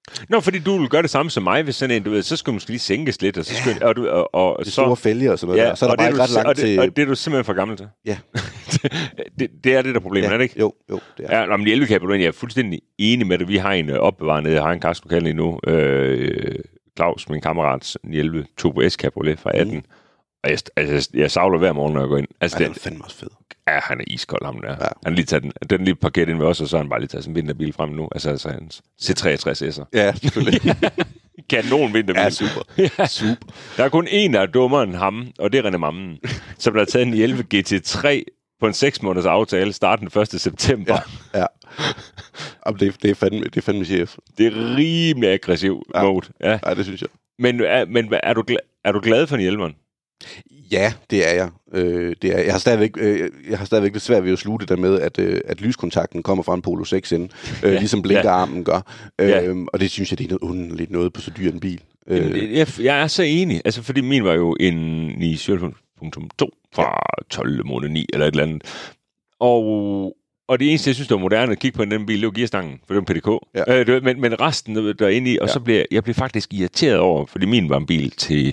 Nå, fordi du vil gøre det samme som mig, hvis sådan en, du ved, så skal du måske lige sænkes lidt, og så skal og det store fælge og sådan noget, ja, der. Så er der bare ikke ret langt til... Og det er du simpelthen for gammel til. Ja. det er det der problem, er det ikke? Jo, det er. Ja, men 11 kabuler, jeg er fuldstændig enig med det. Vi har en opbevaret nede i Harenkast-lokalen lige nu. Claus, min kammerats 11 Turbo S Cabriolet fra 18. Og jeg savler hver morgen, når jeg går ind. Altså, den er fandme også fed. Ja, han er iskold, ham der. Ja. Han lige taget den lige parkeret ind ved os, og så har han bare lige taget sin vinterbil frem nu. Altså hans C63 S'er. Ja, selvfølgelig. Kanon vinterbil. Ja, super. Ja. Super. Der er kun en, der er dummere end ham, og det er René Mammen, som der har taget en 11 GT3 på en 6 måneders aftale, starten den 1. september. Ja. Jamen, det er fandme chef. Det er rimelig aggressiv mode. Ja, det synes jeg. Men er du glad for en 11'eren? Ja, det er jeg. Jeg har stadigvæk lidt svært ved at slutte det der med, at lyskontakten kommer fra en Polo 6N, ligesom blinkerarmen gør. Og det synes jeg, det er noget underligt noget på så dyr en bil. Jeg er så enig, altså fordi min var jo en 9.2 fra 12 måned 9 eller et eller andet. Og det eneste, jeg synes, der var moderne at kigge på den bil, det var gearstangen, for det var PDK. Ja. Men resten derinde i, og så blev jeg faktisk irriteret over, fordi min var en bil til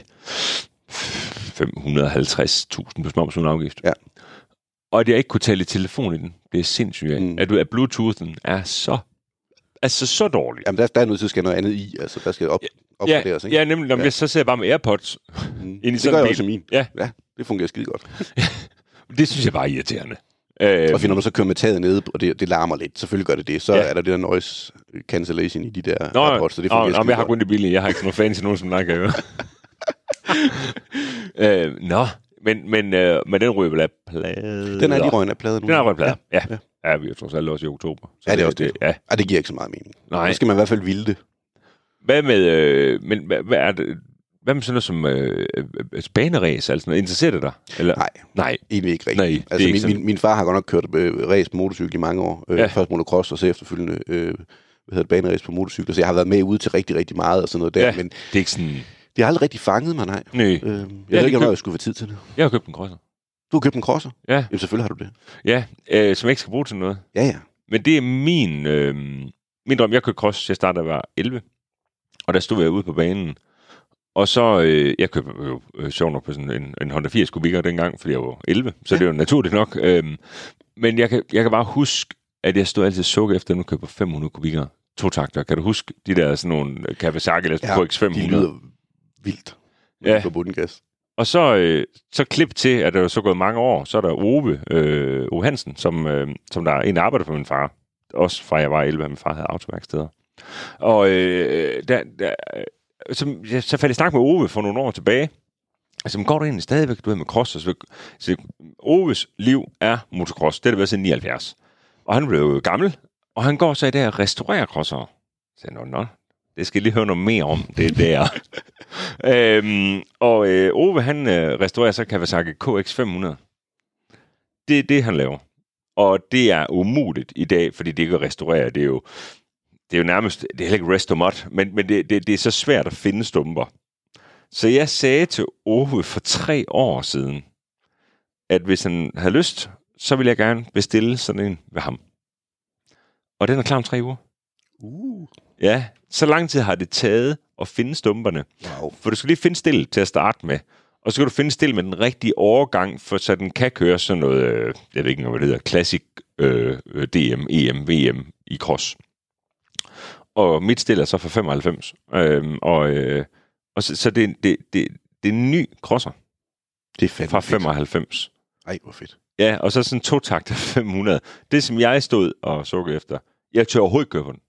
550.000 på småms uden afgift. Ja. Og at jeg ikke kunne tale i telefon i den, det er sindssygt. At Bluetoothen er så dårlig. Jamen, der er nødt til at skal noget andet i. Altså, der skal opgraderes, ikke? Ja, nemlig. Når jeg så ser jeg bare med AirPods ind i det sådan gør en jeg bil. også min. Ja, det fungerer skide godt. Det synes jeg bare er irriterende. Og når man så kører med taget ned, og det larmer lidt, selvfølgelig gør det, så er der det der noise cancellation i de der AirPods, så det fungerer skide godt. Jeg har kun det billige. Jeg har ikke sådan noget fancy nogen, som der kan høre. Men den ryger vel af plade? Den er lige røgnet af plade nu. Den er røgnet af plade, ja. Ja, vi er trods alt også i oktober. Så det er også det. Ja. Det giver ikke så meget mening. Nej. Så skal man i hvert fald vilde det. Hvad med, hvad er det? Hvad med sådan noget som baneræs? Altså noget? Interesserer det dig? Eller? Nej. Egentlig ikke rigtigt. Altså, min far har godt nok kørt race på motorcykel i mange år. Først motocross, og så efterfølgende baneræs på motorcykler. Så jeg har været med ude til rigtig, rigtig meget og sådan noget der. Men det er ikke sådan... Det har aldrig rigtig fanget mig, nej. Jeg ved ikke, om jeg skulle få tid til det. Jeg har købt en crosser. Du har købt en crosser? Ja. Jamen, selvfølgelig har du det. Ja, som jeg ikke skal bruge til noget. Ja. Men det er min drøm. Jeg købte cross, jeg startede, da jeg var 11. Og der stod jeg ude på banen. Og så, jeg købte jo sjovt nok på sådan en Honda 80 kubikker dengang, fordi jeg var 11. Så det er jo naturligt nok. Men jeg kan bare huske, at jeg stod altid sukke efter, at nu køber 500 kubikker. 2 takter. Kan du huske de der sådan nogle Kawasaki eller KX500? De lyder vildt. På bundengas. Og så klip til, at der er så gået mange år, så er der Ove Hansen, som der er en, der arbejder for min far. Også fra jeg var 11, min far havde autoværksteder. Og så faldt jeg snak med Ove for nogle år tilbage. Altså, går du egentlig stadigvæk med cross? Så Oves liv er motocross. Det har det været siden 79. Og han blev jo gammel, og han går så i dag og restaurerer crosser. Så jeg, det skal jeg lige høre noget mere om, det der. Ove, han restaurerer så Kawasaki KX500. Det er det, han laver. Og det er umuligt i dag, fordi det ikke er restaurere. Det er jo nærmest, det er heller ikke rest og mod, men det er så svært at finde stumper. Så jeg sagde til Ove for 3 år siden, at hvis han havde lyst, så ville jeg gerne bestille sådan en ved ham. Og den er klar om 3 uger. Ja, så lang tid har det taget at finde stumperne. Wow. For du skal lige finde stil til at starte med. Og så skal du finde stil med den rigtige overgang, for så den kan køre sådan noget, jeg ved ikke, hvad det hedder, Classic DM, EM, VM i cross. Og mit stil er så fra 95. Og så det er en ny crosser. Det er fandme fra 95. Ej, hvor fedt. Ja, og så sådan 2-takter 500. Det, som jeg stod og sukkede efter. Jeg tør overhovedet købe den.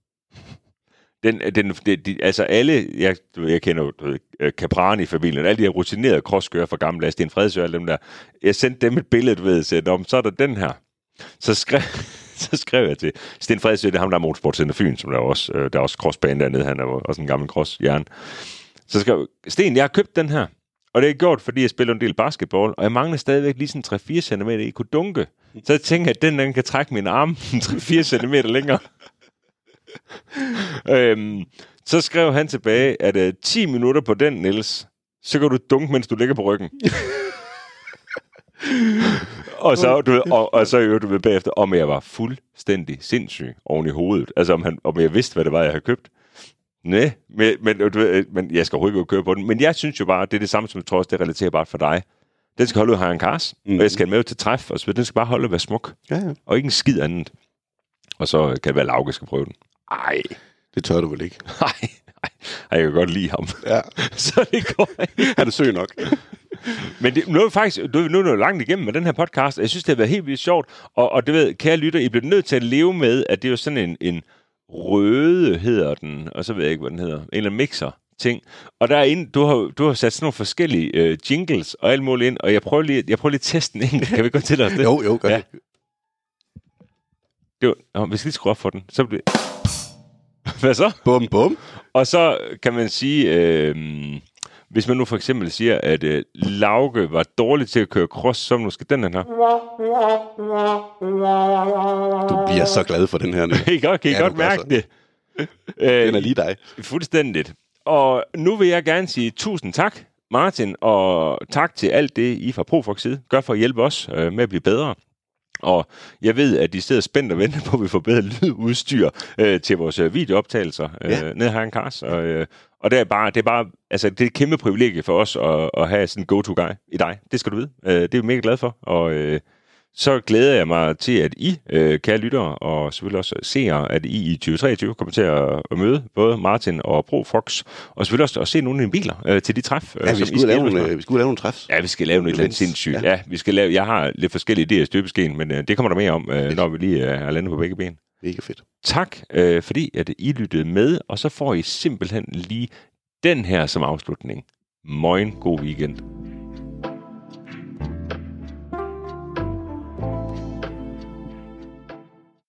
Altså alle, jeg kender Caprani-familien, alle de her rutinerede crosskører fra gamle dage, Sten Fredsø og alle dem der. Jeg sendte dem et billede, du ved, så er der den her. Så skrev jeg til Sten Fredsø, det er ham, der er Motorsportcenter Fyn, som der er også crossbane dernede, han er også en gammel crossjern. Så skrev Sten, jeg har købt den her, og det er gjort, fordi jeg spiller en del basketball, og jeg mangler stadigvæk lige sådan 3-4 cm, I kunne dunke. Så jeg tænker, at den kan trække min arm 3-4 cm længere. Så skrev han tilbage, at 10 minutter på den, Niels, så kan du dunke, mens du ligger på ryggen. og så du ved bagefter, om jeg var fuldstændig sindssyg oven i hovedet. Altså om jeg vidste, hvad det var, jeg havde købt. Nej, men jeg skal overhovedet ikke køre på den. Men jeg synes jo bare, det er det samme, som jeg tror også, det er relaterbart for dig. Den skal holde ud af Hayan Cars, og jeg skal med til træf, og så den skal bare holde og være smuk. Ja. Og ikke en skid andet. Og så kan det være, Lauke skal prøve den. Ej. Det tør du vel ikke? Nej. Jeg kan godt lide ham. Ja. Så det går ikke. Han er søg nok. Men nu er det langt igennem med den her podcast, og jeg synes, det har været helt vildt sjovt. Og det ved, kære lytter, I bliver nødt til at leve med, at det er jo sådan en røde, hedder den, og så ved jeg ikke, hvad den hedder. En eller anden mixer-ting. Og derinde, du har sat sådan nogle forskellige jingles og alt muligt ind, og jeg prøver lige at teste den enkelt. Kan vi gå til os det? Jo, gør det. Vi skal lige skrue op for den. Så bliver hvad så? Bum. Og så kan man sige, hvis man nu for eksempel siger, at Lauke var dårlig til at køre cross, så måske den her. Du bliver så glad for den her nu. Kan I godt mærke det? Den er lige dig. Fuldstændigt. Og nu vil jeg gerne sige tusind tak, Martin, og tak til alt det, I fra Profox side gør for at hjælpe os med at blive bedre. Og jeg ved, at de sidder spændt og venter på, at vi får bedre lydudstyr til vores videooptagelser ned her i Cars. Og det er bare, altså det er et kæmpe privilegie for os at have sådan en go-to-guy i dig. Det skal du vide. Det er vi mega glade for. Og så glæder jeg mig til, at I, kære lyttere, og selvfølgelig også seere, at I 2023 kommer til at møde både Martin og Profox, og selvfølgelig også at se nogle af dine biler til de træf. Ja, vi skulle lave nogle træfs. Ja, vi skal lave noget eller andet sindssygt. Ja, vi skal lave. Jeg har lidt forskellige idéer i støbeskeen, men det kommer der mere om, når vi lige er landet på begge ben. Mega fedt. Tak, fordi at I lyttede med, og så får I simpelthen lige den her som afslutning. Moin, god weekend.